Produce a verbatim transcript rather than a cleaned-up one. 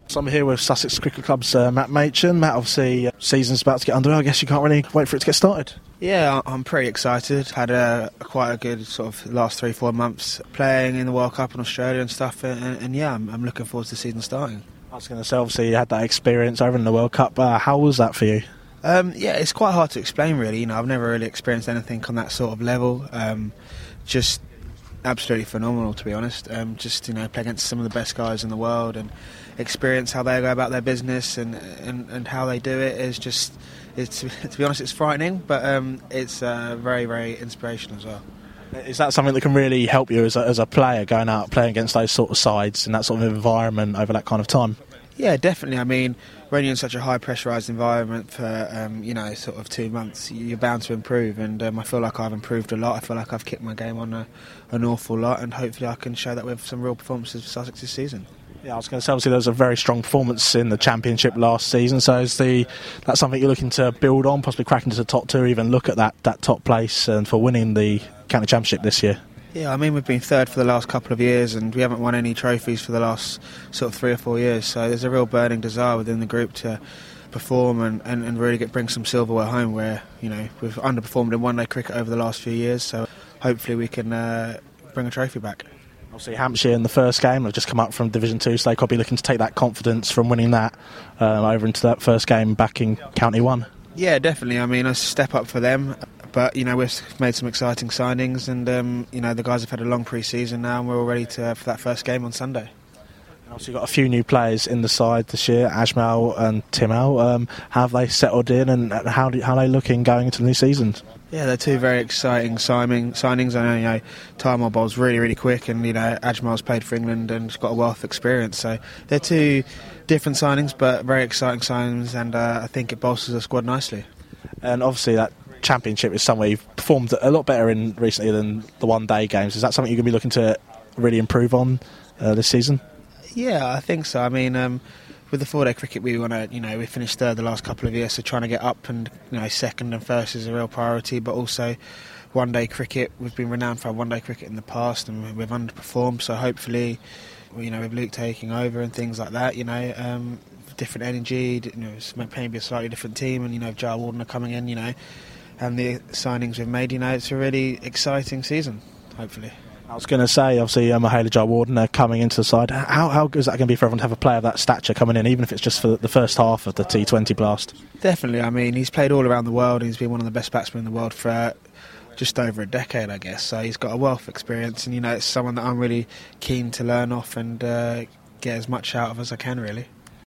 So I'm here with Sussex Cricket Club's uh, Matt Machin. Matt, obviously, uh, season's about to get underway. I guess you can't really wait for it to get started. Yeah, I'm pretty excited. Had a, a quite a good sort of last three, four months playing in the World Cup in Australia and stuff. And, and yeah, I'm, I'm looking forward to the season starting. I was going to say, obviously, you had that experience over in the World Cup. Uh, how was that for you? Um, yeah, it's quite hard to explain, really. You know, I've never really experienced anything on that sort of level. Um, just absolutely phenomenal, to be honest. Um, just, you know, play against some of the best guys in the world and experience how they go about their business and and, and how they do it is just, it's, to be honest, it's frightening, but um, it's uh, very, very inspirational as well. Is that something that can really help you as a, as a player, going out playing against those sort of sides in that sort of environment over that kind of time? Yeah, definitely. I mean, when you're in such a high pressurised environment for, um, you know, sort of two months, you're bound to improve. And um, I feel like I've improved a lot. I feel like I've kicked my game on a, an awful lot. And hopefully I can show that with some real performances for Sussex this season. Yeah, I was going to say, obviously there was a very strong performance in the Championship last season. So is the that's something you're looking to build on, possibly crack into the top two, or even look at that, that top place and for winning the County Championship this year? Yeah, I mean, we've been third for the last couple of years and we haven't won any trophies for the last sort of three or four years. So there's a real burning desire within the group to perform and, and, and really get bring some silverware home where, you know, we've underperformed in one-day cricket over the last few years. So hopefully we can uh, bring a trophy back. Obviously Hampshire in the first game have just come up from Division two, so they'll be looking to take that confidence from winning that um, over into that first game back in County one. Yeah, definitely. I mean, a step up for them. But, you know, we've made some exciting signings and, um, you know, the guys have had a long pre-season now and we're all ready to, for that first game on Sunday. Also, you've got a few new players in the side this year, Ajmal and Timel. Um, how have they settled in and how, do, how are they looking going into the new season? Yeah, they're two very exciting signing, signings. I know, you know, Timel bowls really, really quick and, you know, Ajmal's played for England and has got a wealth of experience. So they're two different signings but very exciting signings and uh, I think it bolsters the squad nicely. And obviously that Championship is somewhere you've performed a lot better in recently than the one-day games. Is that something you're going to be looking to really improve on uh, this season? Yeah, I think so. I mean, um, with the four-day cricket, we want to, you know, we finished third the last couple of years, so trying to get up and, you know, second and first is a real priority. But also, one-day cricket, we've been renowned for our one-day cricket in the past, and we've underperformed. So hopefully, you know, with Luke taking over and things like that, you know, um, different energy, you know, maybe a slightly different team, and you know, Jar Warden are coming in, you know. And the signings we've made, you know, it's a really exciting season, hopefully. I was going to say, obviously, um, Mahela Jar Warden are coming into the side. How how good is that going to be for everyone to have a player of that stature coming in, even if it's just for the first half of the T twenty blast? Definitely. I mean, he's played all around the world. He's been one of the best batsmen in the world for uh, just over a decade, I guess. So he's got a wealth of experience, and, you know, it's someone that I'm really keen to learn off and uh, get as much out of as I can, really.